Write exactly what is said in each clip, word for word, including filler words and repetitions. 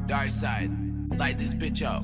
Dark side, light this bitch up.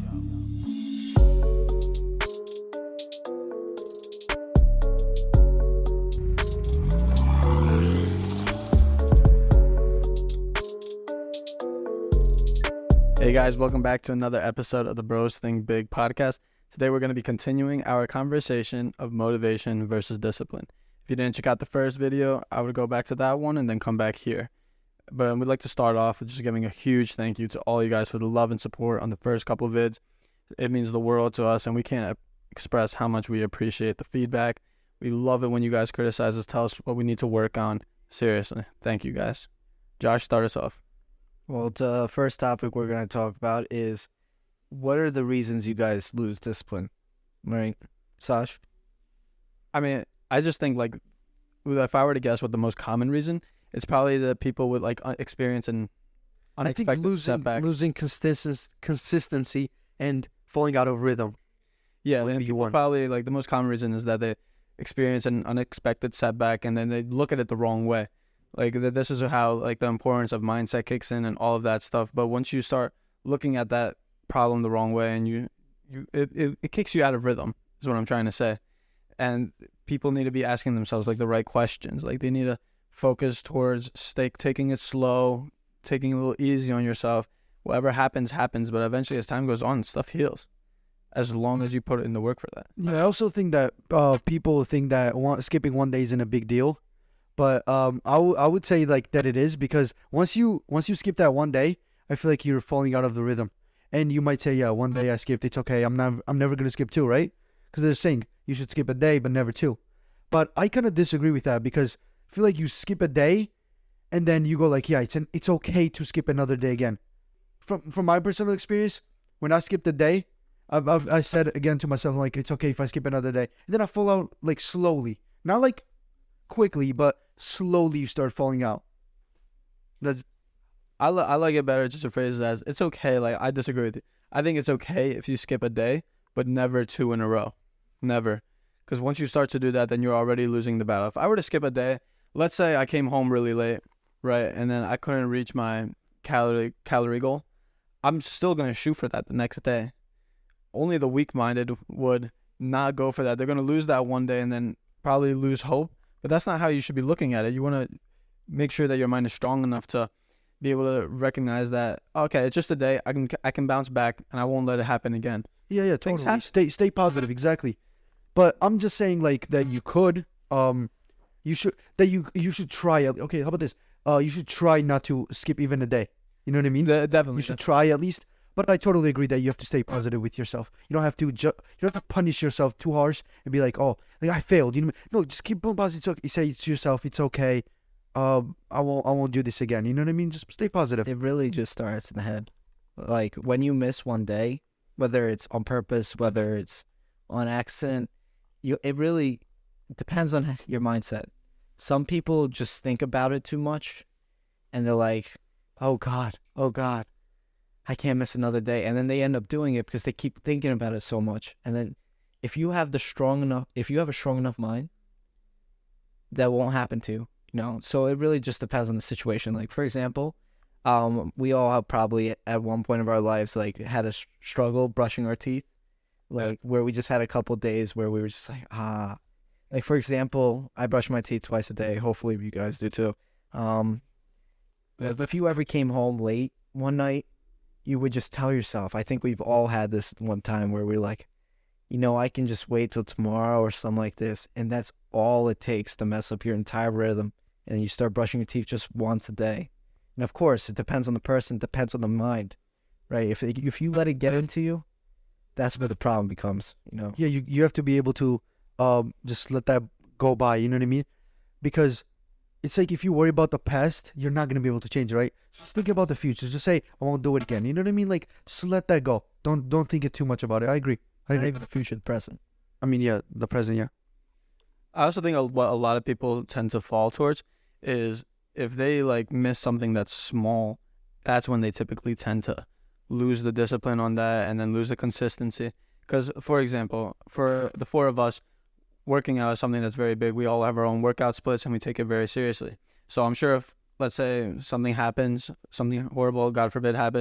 Hey guys, welcome back to another episode of the Bros Think Big podcast. Today we're going to be continuing our conversation of motivation versus discipline. If you didn't check out the first video, I would go back to that one and then come back here. But we'd like to start off with just giving a huge thank you to all you guys for the love and support on the first couple of vids. It means the world to us, and we can't express how much we appreciate the feedback. We love it when you guys criticize us, tell us what we need to work on. Seriously, thank you guys. Josh, start us off. Well, the first topic we're going to talk about is what are the reasons you guys lose discipline, right? Sash? I mean, I just think, like, if I were to guess what the most common reason, it's probably the people with, like, experience and unexpected I think losing, setback. losing consistency, consistency and falling out of rhythm. Yeah, would and be people one. probably, like, the most common reason is that they experience an unexpected setback and then they look at it the wrong way. Like, th- this is how, like, the importance of mindset kicks in and all of that stuff. But once you start looking at that problem the wrong way and you, you it, it, it kicks you out of rhythm, is what I'm trying to say. And people need to be asking themselves, like, the right questions. Like, they need to focus towards stay, taking it slow, taking it a little easy on yourself. Whatever happens, happens. But eventually, as time goes on, stuff heals. As long as you put in the work for that. Yeah, I also think that uh, people think that one, skipping one day isn't a big deal. But um, I, w- I would say like that it is, because once you once you skip that one day, I feel like you're falling out of the rhythm. And you might say, yeah, one day I skipped, it's okay. I'm not I'm never gonna skip two, right? Because they're saying you should skip a day, but never two. But I kind of disagree with that, because I feel like you skip a day, and then you go like, yeah, it's an, it's okay to skip another day again. From from my personal experience, when I skipped a day, I've, I've I said again to myself like, it's okay if I skip another day. And then I fall out like slowly, not like quickly, but slowly you start falling out. That's, I, li- I like it better just to phrase it as, it's okay. Like, I disagree with you. I think it's okay if you skip a day, but never two in a row. Never. Because once you start to do that, then you're already losing the battle. If I were to skip a day, let's say I came home really late, right, and then I couldn't reach my calorie calorie goal, I'm still going to shoot for that the next day. Only the weak-minded would not go for that. They're going to lose that one day and then probably lose hope. But that's not how you should be looking at it. You want to make sure that your mind is strong enough to be able to recognize that, okay, it's just a day. I can I can bounce back, and I won't let it happen again. Yeah, yeah, Things totally. happen. Stay stay positive, exactly. But I'm just saying like that you could um you should that you you should try. Okay, how about this? Uh you should try not to skip even a day. You know what I mean? De- definitely. You should try at least. But I totally agree that you have to stay positive with yourself. You don't have to ju- you don't have to punish yourself too harsh and be like, oh, like I failed. You know, no, just keep on positive. It's okay. Say to yourself, it's okay. Um, I won't, I won't do this again. You know what I mean? Just stay positive. It really just starts in the head. Like, when you miss one day, whether it's on purpose, whether it's on accident, you it really depends on your mindset. Some people just think about it too much, and they're like, oh, God, oh, God. I can't miss another day. And then they end up doing it because they keep thinking about it so much. And then if you have the strong enough, if you have a strong enough mind, that won't happen to you, you know? So it really just depends on the situation. Like, for example, um, we all have probably at one point of our lives, like, had a sh- struggle brushing our teeth, like, where we just had a couple days where we were just like, ah, like, for example, I brush my teeth twice a day. Hopefully you guys do too. Um, but if you ever came home late one night, you would just tell yourself, I think we've all had this one time where we're like, you know, I can just wait till tomorrow or something like this. And that's all it takes to mess up your entire rhythm. And you start brushing your teeth just once a day. And of course, it depends on the person, depends on the mind, right? If if you let it get into you, that's where the problem becomes, you know? Yeah, you you have to be able to um just let that go by. You know what I mean? Because it's like if you worry about the past, you're not going to be able to change, right? Just think about the future. Just say, I won't do it again. You know what I mean? Like, just let that go. Don't don't think it too much about it. I agree. I Not agree. even the future, the present. I mean, yeah, the present, yeah. I also think a, what a lot of people tend to fall towards is if they, like, miss something that's small, that's when they typically tend to lose the discipline on that and then lose the consistency. Because, for example, for the four of us, working out is something that's very big. We all have our own workout splits and we take it very seriously. So I'm sure if, let's say, something happens, something horrible, God forbid, happens,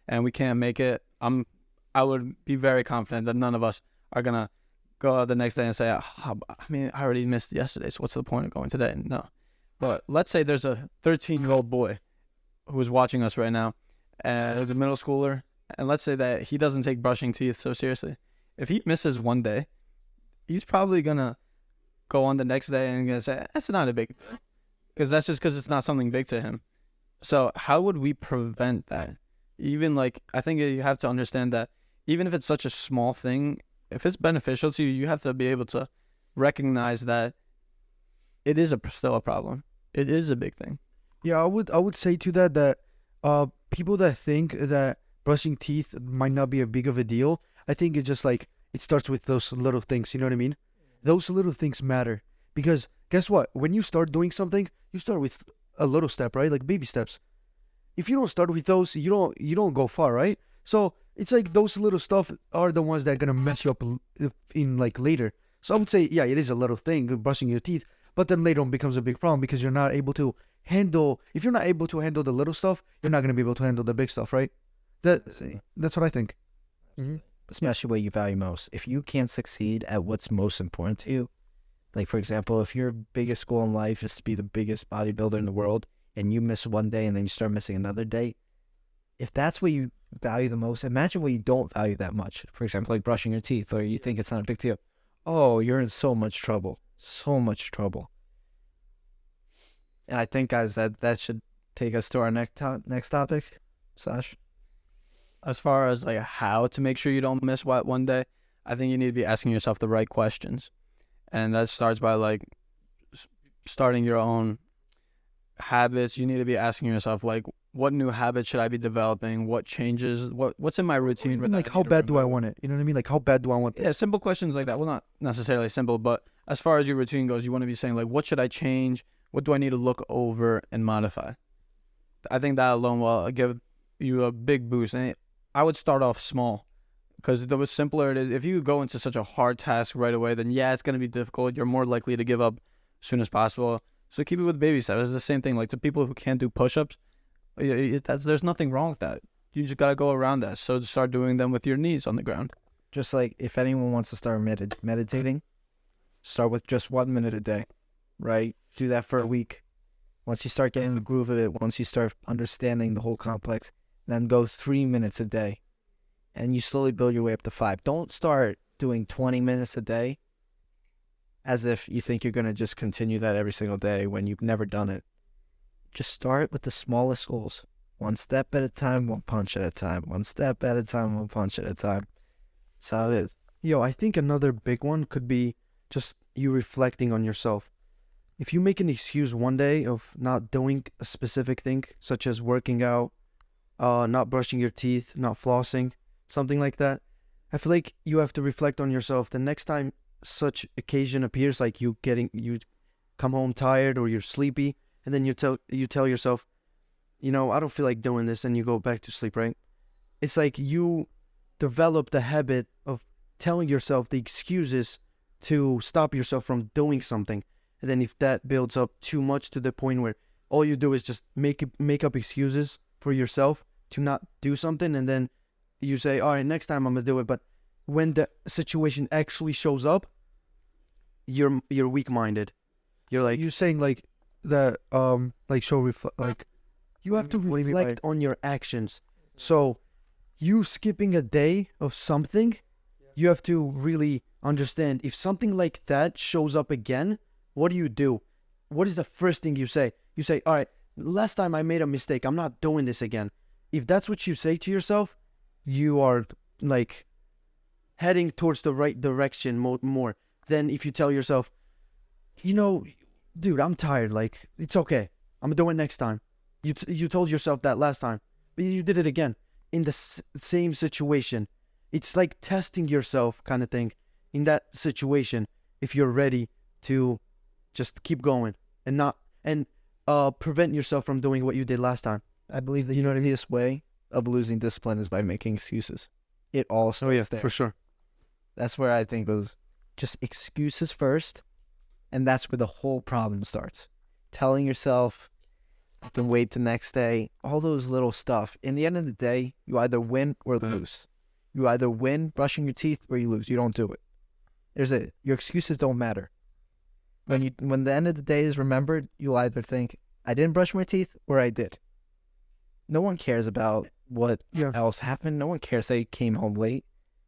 and we can't make it, I'm I would be very confident that none of us are gonna go out the next day and say, oh, I mean, I already missed yesterday, so what's the point of going today? No. But let's say there's a thirteen-year-old boy who is watching us right now, and is a middle schooler, and let's say that he doesn't take brushing teeth so seriously. If he misses one day, he's probably gonna go on the next day and gonna say, that's not a big deal, because that's just because it's not something big to him. So how would we prevent that? Even like, I think you have to understand that even if it's such a small thing, if it's beneficial to you, you have to be able to recognize that it is a still a problem. It is a big thing. Yeah, I would I would say to that that uh people that think that brushing teeth might not be a big of a deal, I think it's just like it starts with those little things, you know what I mean? Those little things matter because guess what? When you start doing something, you start with a little step, right? Like baby steps. If you don't start with those, you don't you don't go far, right? So it's like those little stuff are the ones that are gonna mess you up in like later. So I would say, yeah, it is a little thing, brushing your teeth, but then later on becomes a big problem because you're not able to handle. If you're not able to handle the little stuff, you're not gonna be able to handle the big stuff, right? That See. that's what I think. Mm-hmm. Especially what you value most. If you can't succeed at what's most important to you, like for example, if your biggest goal in life is to be the biggest bodybuilder in the world, and you miss one day and then you start missing another day, if that's what you value the most, imagine what you don't value that much. For example, like brushing your teeth, or you think it's not a big deal. Oh, you're in so much trouble. So much trouble. And I think, guys, that, that should take us to our next to- next topic. Sash? As far as like how to make sure you don't miss what one day, I think you need to be asking yourself the right questions. And that starts by like s- starting your own habits. You need to be asking yourself like, what new habits should I be developing? What changes? What what's in my routine? Even that like I how need to bad do I remove? want it? You know what I mean? Like how bad do I want this? Yeah, simple questions like that. Well, not necessarily simple, but as far as your routine goes, you want to be saying like, what should I change? What do I need to look over and modify? I think that alone will give you a big boost. And I would start off small, because the simpler it is, if you go into such a hard task right away, then yeah, it's going to be difficult. You're more likely to give up as soon as possible. So keep it with baby steps. It's the same thing. Like to people who can't do push-ups, it, it, that's, there's nothing wrong with that. You just got to go around that. So to start doing them with your knees on the ground. Just like if anyone wants to start med- meditating, start with just one minute a day, right? Do that for a week. Once you start getting the groove of it, once you start understanding the whole complex, then go three minutes a day. And you slowly build your way up to five. Don't start doing twenty minutes a day as if you think you're going to just continue that every single day when you've never done it. Just start with the smallest goals. One step at a time, one punch at a time. One step at a time, one punch at a time. That's how it is. Yo, I think another big one could be just you reflecting on yourself. If you make an excuse one day of not doing a specific thing, such as working out, uh, not brushing your teeth, not flossing, something like that, I feel like you have to reflect on yourself. The next time such occasion appears, like you getting you come home tired or you're sleepy, and then you tell you tell yourself, you know, I don't feel like doing this, and you go back to sleep, right? It's like you develop the habit of telling yourself the excuses to stop yourself from doing something. And then if that builds up too much to the point where all you do is just make make up excuses for yourself to not do something, and then you say, all right, next time I'm gonna do it. But when the situation actually shows up, you're you're weak-minded. You're like, you're saying like that um like show reflect like you have to What do you mean by- reflect on your actions. So you skipping a day of something, you have to really understand if something like that shows up again, what do you do? What is the first thing you say? You say, all right, last time I made a mistake, I'm not doing this again. If that's what you say to yourself, you are like heading towards the right direction mo- more than if you tell yourself, you know, dude, I'm tired. Like, it's okay. I'm gonna do it next time. You t- you told yourself that last time, but you did it again in the s- same situation. It's like testing yourself kind of thing in that situation. If you're ready to just keep going and not and uh prevent yourself from doing what you did last time. I believe the you know the easiest way of losing discipline is by making excuses. It all starts there. for sure. That's where I think those just excuses first, and that's where the whole problem starts. Telling yourself, then wait the next day. All those little stuff. In the end of the day, you either win or lose. You either win brushing your teeth or you lose. You don't do it. There's a your excuses don't matter. When you when the end of the day is remembered, you'll either think I didn't brush my teeth or I did. No one cares about what Yeah. else happened. No one cares that you came home late.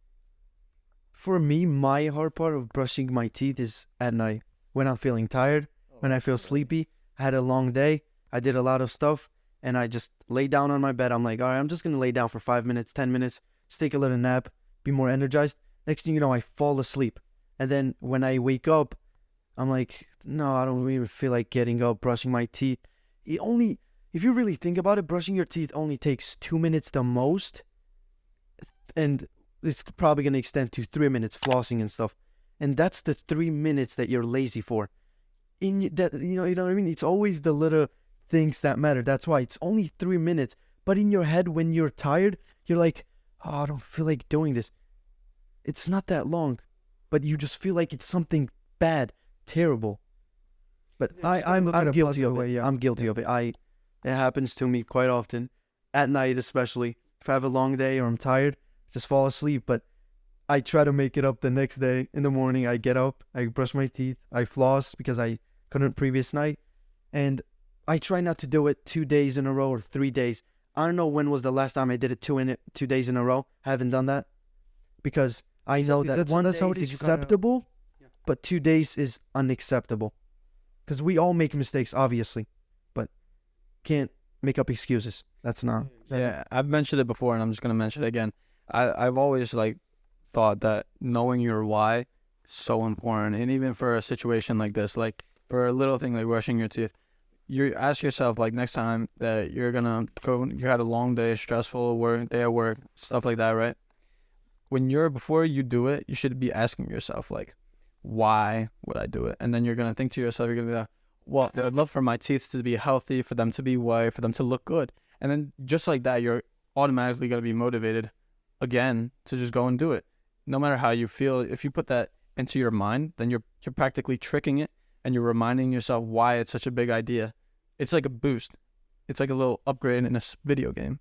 For me, my hard part of brushing my teeth is at night when I'm feeling tired, when I feel sleepy. I had a long day. I did a lot of stuff, and I just lay down on my bed. I'm like, all right, I'm just gonna lay down for five minutes, ten minutes, just take a little nap, be more energized. Next thing you know, I fall asleep, and then when I wake up, I'm like, no, I don't even feel like getting up, brushing my teeth. It only, if you really think about it, brushing your teeth only takes two minutes the most, and it's probably going to extend to three minutes flossing and stuff. And that's the three minutes that you're lazy for. In y- that, you know, you know what I mean? It's always the little things that matter. That's why it's only three minutes. But in your head, when you're tired, you're like, oh, I don't feel like doing this. It's not that long, but you just feel like it's something bad, terrible. But Yeah, I, just gotta I'm, look at I'm a guilty positive of it. way, yeah. I'm guilty Yeah. of it. I, it happens to me quite often, at night especially. If I have a long day or I'm tired, just fall asleep. But I try to make it up the next day. In the morning, I get up, I brush my teeth, I floss because I couldn't previous night, and I try not to do it two days in a row or three days. I don't know when was the last time I did it two in it two days in a row. I haven't done that because I know Exactly, that that's- one that's day how it is is, you gotta- acceptable, Yeah. but two days is unacceptable. Because we all make mistakes, obviously, but can't make up excuses. That's not. Yeah, I've mentioned it before, and I'm just gonna mention it again. I I've always like thought that knowing your why is so important, and even for a situation like this, like for a little thing like brushing your teeth, you ask yourself like next time that you're gonna go, you had a long day, stressful work day at work, stuff like that, right? When you're before you do it, you should be asking yourself like, why would I do it? And then you're gonna think to yourself, you're gonna be like, well, I'd love for my teeth to be healthy, for them to be white, for them to look good. And then just like that, you're automatically going to be motivated again to just go and do it. No matter how you feel, if you put that into your mind, then you're you're practically tricking it and you're reminding yourself why it's such a big idea. It's like a boost. It's like a little upgrade in a s- video game.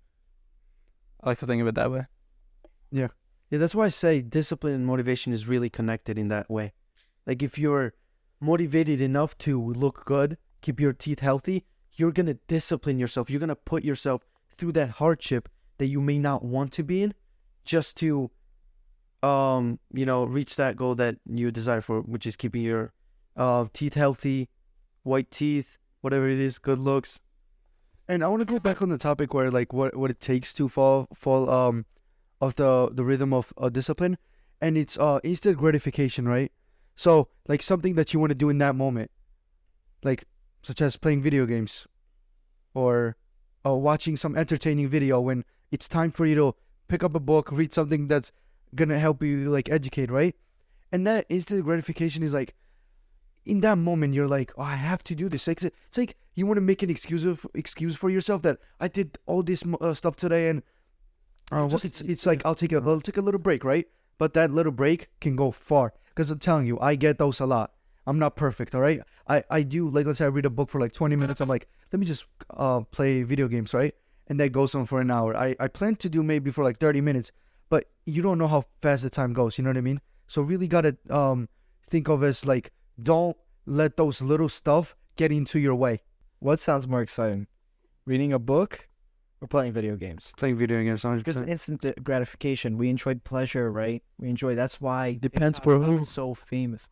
I like to think of it that way. Yeah, that's why I say discipline and motivation is really connected in that way. Like if you're motivated enough to look good, keep your teeth healthy, you're going to discipline yourself. You're going to put yourself through that hardship that you may not want to be in just to, um, you know, reach that goal that you desire for, which is keeping your uh, teeth healthy, white teeth, whatever it is, good looks. And I want to go back on the topic where like what what it takes to fall fall um of the the rhythm of uh, discipline, and it's uh instant gratification, right? So like something that you want to do in that moment, like such as playing video games, or uh, watching some entertaining video when it's time for you to pick up a book, read something that's gonna help you like educate, right? And that instant gratification is like, in that moment you're like, oh, I have to do this. Like, it's like you want to make an excuse of, excuse for yourself that I did all this uh, stuff today, and uh, Just- it's it's like I'll take a I'll take a little break, right? But that little break can go far, because I'm telling you, I get those a lot. I'm not perfect, all right? I, I do, like, let's say I read a book for like twenty minutes. I'm like, let me just uh play video games, right? And that goes on for an hour. I, I plan to do maybe for like thirty minutes, but you don't know how fast the time goes, you know what I mean? So really got to um think of as like, don't let those little stuff get into your way. What sounds more exciting? Reading a book or playing video games? Playing video games, one hundred Because percent. instant uh, gratification, we enjoyed pleasure, right? We enjoy. That's why Depends TikTok for got who. So famous.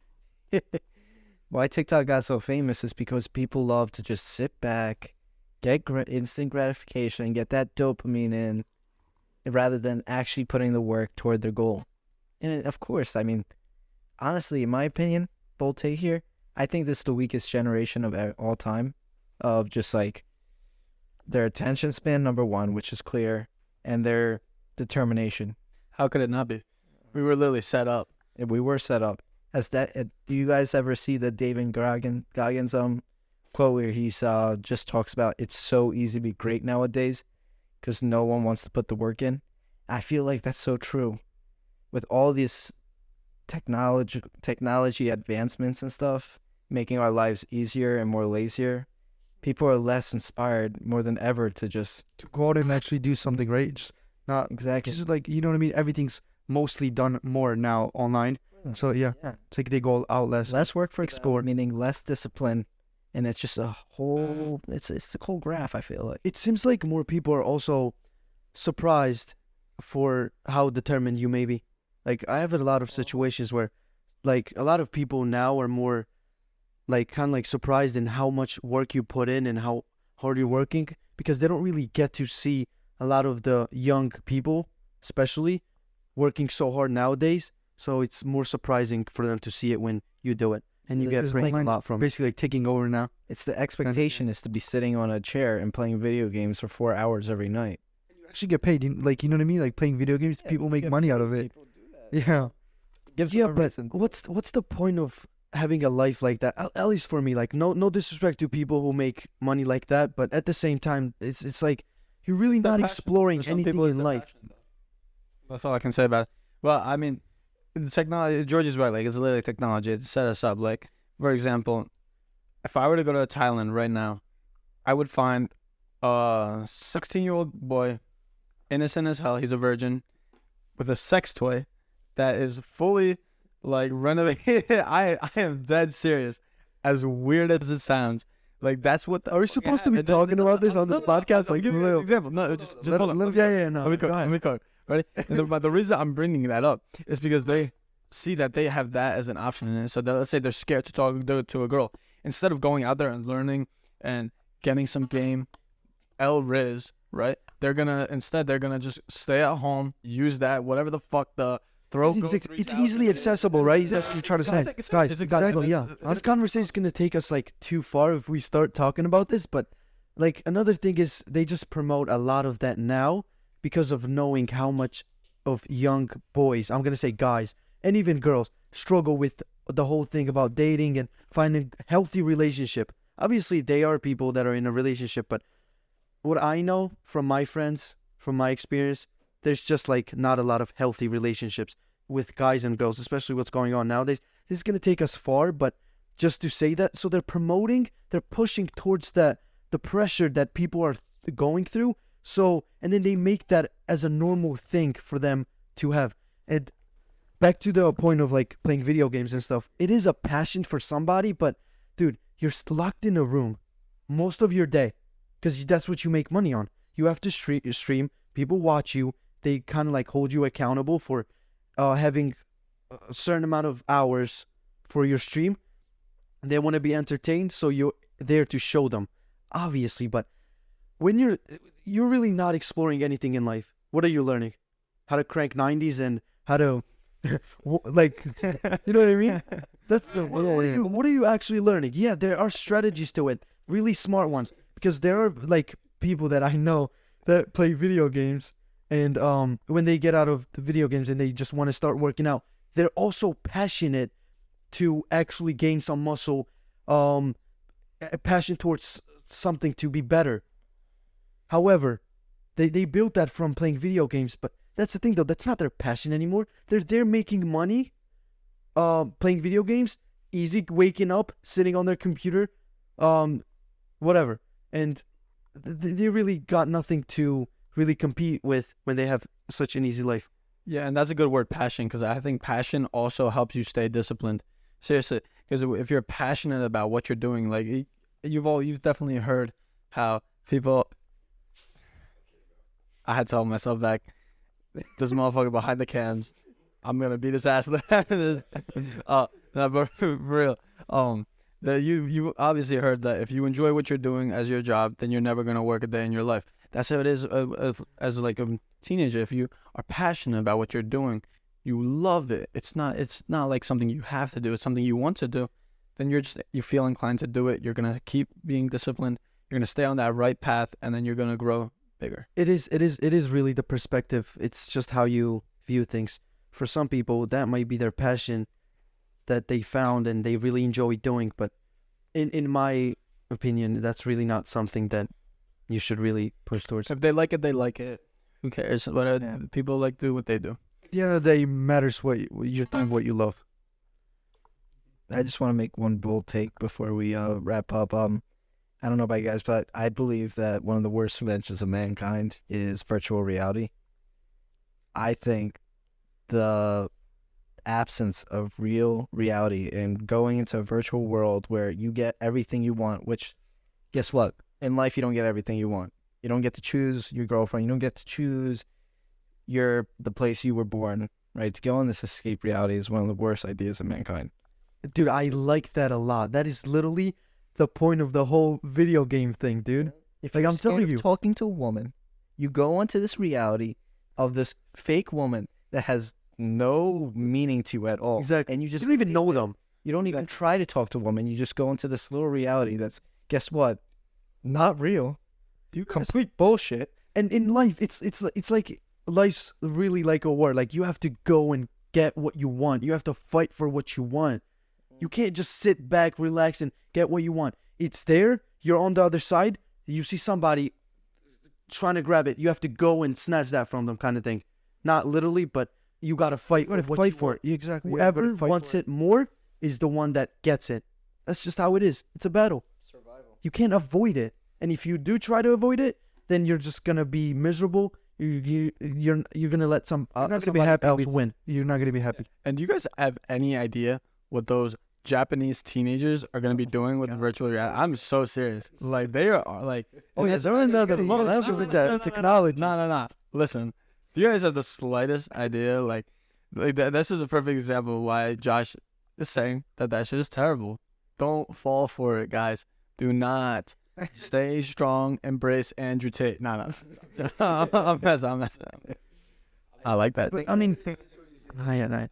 Why TikTok got so famous is because people love to just sit back, get gra- instant gratification, get that dopamine in, rather than actually putting the work toward their goal. And it, of course, I mean, honestly, in my opinion, bold take here, I think this is the weakest generation of a- all time, of just like their attention span, number one, which is clear, and their determination. How could it not be? We were literally set up. And we were set up. Has that? Uh, do you guys ever see the David Goggin, Goggins um quote where he's uh just talks about it's so easy to be great nowadays because no one wants to put the work in? I feel like that's so true. With all these technology technology advancements and stuff, making our lives easier and more lazier, people are less inspired more than ever to just To go out and actually do something, right? Just not exactly. just like, you know what I mean. Everything's mostly done more now online. So yeah, Yeah. it's like they go out less. Less work for explore. explore, meaning less discipline, and it's just a whole. It's it's a whole graph. I feel like. It seems like more people are also surprised for how determined you may be. Like, I have a lot of situations where, like, a lot of people now are more, like, kind of like surprised in how much work you put in and how hard you're working, because they don't really get to see a lot of the young people, especially, working so hard nowadays. So it's more surprising for them to see it when you do it, and you get It's praised like- a lot from it. Basically, like taking over now. It's the expectation is to be sitting on a chair and playing video games for four hours every night. You actually get paid. You, like, you know what I mean? Like playing video games, people make money out of it. Yeah. Gives Yeah, them a but reason. what's what's the point of having a life like that? At, at least for me, like, no no disrespect to people who make money like that, but at the same time, it's it's like you're really not exploring anything in life. That's all I can say about it. Well, I mean, the technology. George is right. Like, it's literally technology. It set us up. Like, for example, if I were to go to Thailand right now, I would find a sixteen-year-old boy, innocent as hell. He's a virgin, with a sex toy that is fully like renovated. I I am dead serious. As weird as it sounds, like that's what. The, Are we supposed to be Yeah, it- talking it- about this no, on no, this no, no, podcast? no, Like, give me real. an example. No, just just Let- hold on. let- yeah, yeah, no. Let me cook. Go Let ahead. me cook. Ready? And the, but the reason I'm bringing that up is because they see that they have that as an option. And so that, let's say they're scared to talk to, to a girl. Instead of going out there and learning and getting some game, L Riz, right? They're gonna instead they're gonna just stay at home, use that whatever the fuck the throw. It's, go it's, three it's thousand easily accessible, right? That's what you're trying to say. It's- Guys, it's exactly, yeah. accessible. This conversation is going to take us, like, too far if we start talking about this, but, like, another thing is they just promote a lot of that now because of knowing how much of young boys, I'm going to say guys, and even girls, struggle with the whole thing about dating and finding a healthy relationship. Obviously, they are people that are in a relationship, but what I know from my friends, from my experience, there's just, like, not a lot of healthy relationships with guys and girls, especially what's going on nowadays. This is going to take us far, but just to say that, so they're promoting, they're pushing towards that, the pressure that people are th- going through, so, and then they make that as a normal thing for them to have. And back to the point of, like, playing video games and stuff, it is a passion for somebody, but, dude, you're s- locked in a room most of your day, because that's what you make money on. You have to stre- stream, people watch you, they kind of, like, hold you accountable for uh, having a certain amount of hours for your stream. They want to be entertained, so you're there to show them, obviously. But when you're you're really not exploring anything in life, what are you learning? How to crank nineties and how to w- like, you know what I mean? That's the what, what, are you, what are you actually learning? Yeah, there are strategies to it, really smart ones, because there are, like, people that I know that play video games, and um when they get out of the video games and they just want to start working out, they're also passionate to actually gain some muscle, um a passion towards something to be better. However, they they built that from playing video games, but that's the thing though, that's not their passion anymore. They're they're making money uh playing video games, easy waking up, sitting on their computer, um whatever. And th- they really got nothing to really compete with when they have such an easy life. Yeah, and that's a good word, passion, because I think passion also helps you stay disciplined. Seriously, because if you're passionate about what you're doing, like y- you've all you've definitely heard how people. I had to hold myself back. This motherfucker behind the cams. I'm gonna beat his ass after this. Uh, no, but for real. Um, that you you obviously heard that if you enjoy what you're doing as your job, then you're never gonna work a day in your life. That's how it is uh, as, as like a teenager. If you are passionate about what you're doing, you love it. It's not it's not like something you have to do. It's something you want to do. Then you're just you feel inclined to do it. You're gonna keep being disciplined. You're gonna stay on that right path, and then you're gonna grow bigger. It is it is it is really the perspective. It's just how you view things. For some people, that might be their passion that they found and they really enjoy doing. But in in my opinion, that's really not something that you should really push towards. If they like it, they like it. Who cares? What uh, Yeah. people like do what they do. At the end of the day, matters what you, you're doing, what you love. I just want to make one bold take before we uh wrap up. Um, I don't know about you guys, but I believe that one of the worst inventions of mankind is virtual reality. I think the absence of real reality and going into a virtual world where you get everything you want, which, guess what? In life, you don't get everything you want. You don't get to choose your girlfriend. You don't get to choose your the place you were born, right? To go on this escape reality is one of the worst ideas of mankind. Dude, I like that a lot. That is literally the point of the whole video game thing, dude. If Like, you're I'm scared telling of you. talking to a woman, you go into this reality of this fake woman that has no meaning to you at all. Exactly. And you just You don't even know them. You don't even try to talk to a woman. You just go into this little reality that's, guess what? Not real. You guys- Complete bullshit. And in life, it's it's li- it's like life's really like a war. Like you have to go and get what you want. You have to fight for what you want. You can't just sit back, relax, and get what you want. It's there. You're on the other side. You see somebody trying to grab it. You have to go and snatch that from them, kind of thing. Not literally, but you gotta fight. You gotta for what fight you for want. it. Yeah, exactly. Yeah, you Whoever gotta fight wants for it more is the one that gets it. That's just how it is. It's a battle. Survival. You can't avoid it. And if you do try to avoid it, then you're just gonna be miserable. You you you're you're gonna let some uh, You're not gonna be somebody happy else with- win. You're not gonna be happy. And do you guys have any idea what those Japanese teenagers are gonna be doing with virtual reality? I'm so serious. Like they are like. Oh yeah, they're in another level with that technology. No, no, no. Listen, do you guys have the slightest idea? Like, like that, this is a perfect example of why Josh is saying that that shit is terrible. Don't fall for it, guys. Do not. Stay strong. Embrace Andrew Tate. No, no. I'm messing. I'm messing. I like that. But, I mean, nah, yeah, nah.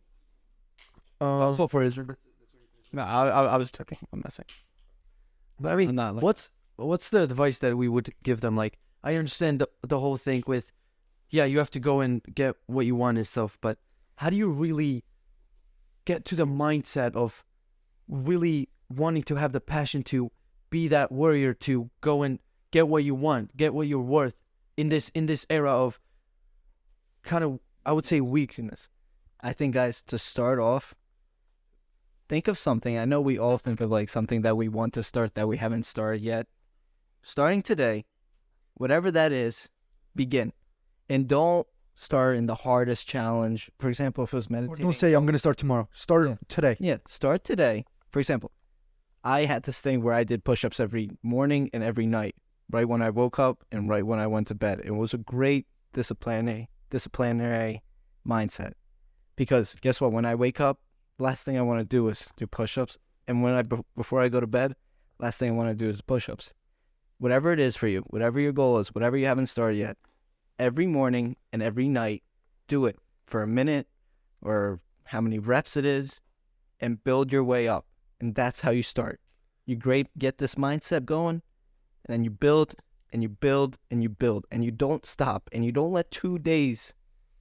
Uh, Also for Israel. No, I, I, I was joking. I'm messing. but I mean, I'm not like. what's what's the advice that we would give them? Like, I understand the, the whole thing with, yeah, you have to go and get what you want and stuff, but how do you really get to the mindset of really wanting to have the passion to be that warrior to go and get what you want, get what you're worth in this in this era of kind of, I would say, weakness? I think, guys, to start off, think of something. I know we all think of like something that we want to start that we haven't started yet. Starting today, whatever that is, begin. And don't start in the hardest challenge. For example, if it was Or meditating. don't say I'm gonna start tomorrow. Start Yeah. today. Yeah, start today. For example, I had this thing where I did push-ups every morning and every night, right when I woke up and right when I went to bed. It was a great disciplinary, disciplinary mindset. Because guess what? When I wake up, last thing I want to do is do push-ups. And when I be- before I go to bed, last thing I want to do is push-ups. Whatever it is for you, whatever your goal is, whatever you haven't started yet, every morning and every night, do it for a minute or how many reps it is and build your way up. And that's how you start. You great get this mindset going, and then you build and you build and you build and you don't stop and you don't let two days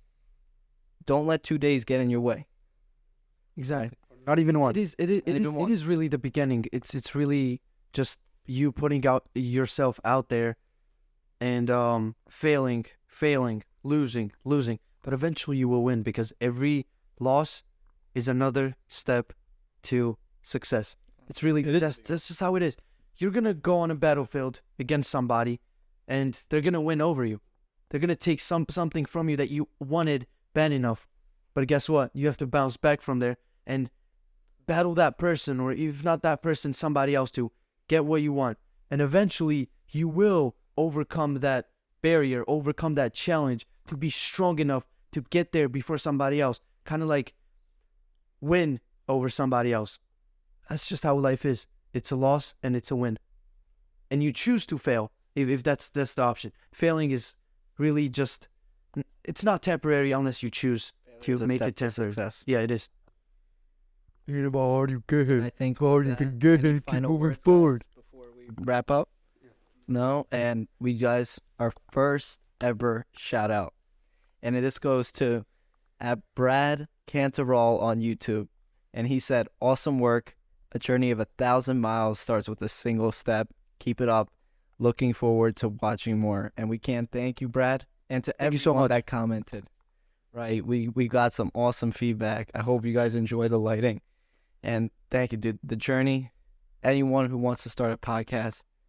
don't let two days get in your way. Exactly. Not even one. It is. It is. It Even is. one. It is really the beginning. It's. It's really just you putting out yourself out there, and um, failing, failing, losing, losing. But eventually you will win because every loss is another step to success. It's really that's that's just how it is. You're gonna go on a battlefield against somebody, and they're gonna win over you. They're gonna take some something from you that you wanted bad enough, but guess what? You have to bounce back from there and battle that person, or if not that person, somebody else to get what you want. And eventually you will overcome that barrier, overcome that challenge to be strong enough to get there before somebody else. Kind of like win over somebody else. That's just how life is. It's a loss and it's a win. And you choose to fail if, if that's that's the option. Failing is really just, it's not temporary unless you choose to It's a make step it to temporary. success. Yeah, it is. Ain't about hard you get. I think It's hard you that- can get any and keep final moving words, guys, forward. before we wrap up. No, and we guys, our first ever shout out, and this goes to at Brad Cantarol on YouTube, and he said, "Awesome work. A journey of a thousand miles starts with a single step. Keep it up. Looking forward to watching more." And we can't thank you, Brad, and to Thank you so everyone much. that commented. Right, we we got some awesome feedback. I hope you guys enjoy the lighting, and thank you, dude. The journey. Anyone who wants to start a podcast,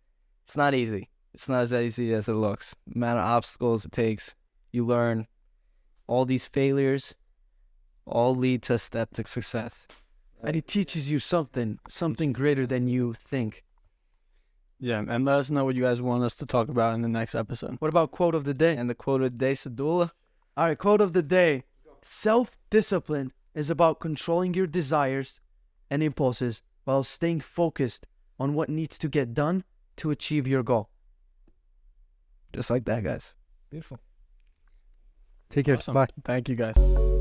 it's not easy. It's not as easy as it looks. The amount of obstacles it takes, you learn. All these failures all lead to a step to success. And it teaches you something, something greater than you think. Yeah, and let us know what you guys want us to talk about in the next episode. What about quote of the day? And the quote of the day, Sadula. All right, quote of the day. Self-discipline is about controlling your desires and impulses while staying focused on what needs to get done to achieve your goal. Just like that, guys. Beautiful. Take care. Awesome. Bye. Thank you guys.